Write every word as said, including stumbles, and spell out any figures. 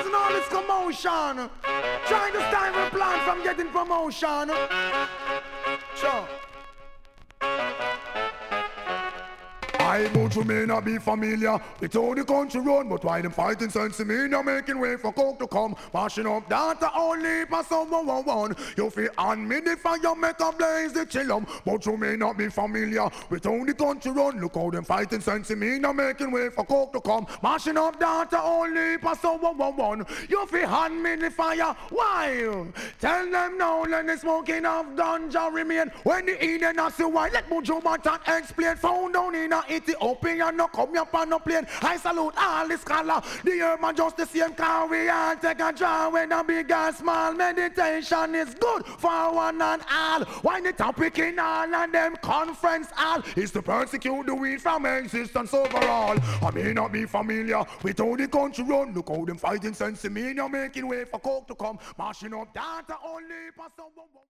causing all this commotion, trying to stifle plan from getting promotion. Sure. I Mojo may not be familiar with how the country run, but why them fighting sense to me now making way for coke to come, mashing up data only for someone one one. You feel on me the fire make a blaze the chillum, but you may not be familiar with how the country run. Look how them fighting sense to me now making way for coke to come, mashing up data only for someone one one. You feel on me the fire, why? Tell them now let the smoking of ganja remain. When the Eden not see why, let Mojo Banton explain. Found down in a Ethiopia, no come up on no plane. I salute all the scholar. The urban just the same car. We all take a draw when a big and small. Meditation is good for one and all. Why the topic in all and them conference all is to persecute the weed from existence overall. I may not be familiar with how the country run. Look how them fighting sense to me now making way for coke to come, mashing up data only for someone.